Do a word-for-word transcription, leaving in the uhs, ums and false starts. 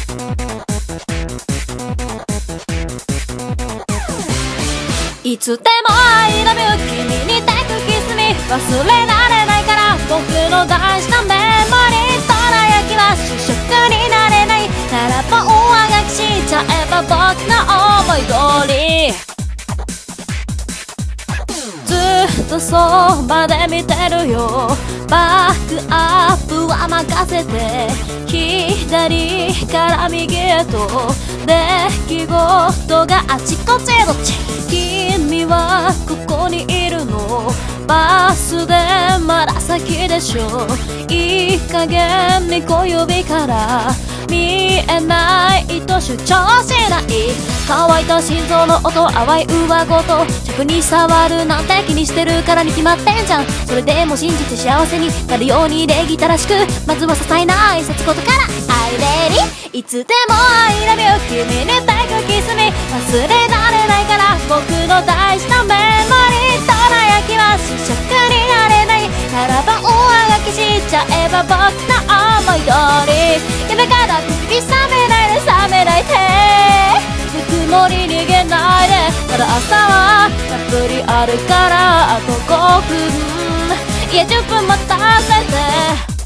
いつでも I love you 君に take a kiss me 忘れられないから僕の大事なメモリーどら焼きは主食になれないならば上書きしちゃえば僕の思い通りずっとそばで見てるよバックアップは任せて左から右へと出来事があちこちどっち君はここにいるのバスでまだ先でしょいい加減に小指から見えないと主張しない乾いた心臓の音淡い上ごと着に触るなんて気にしてるからに決まってんじゃんそれでも信じて幸せになるように礼儀正しくまずは些細な挨拶事から I ready いつでも I love you 君に take a kiss me 忘れられないから僕の大事なメモリーどら焼きは主食になれないならば上書きしちゃえば僕の思い通り夢から首覚めないで覚めないでぬくもり逃げないでまだ朝はたっぷりあるからあとごふんいやじゅっぷん待たせて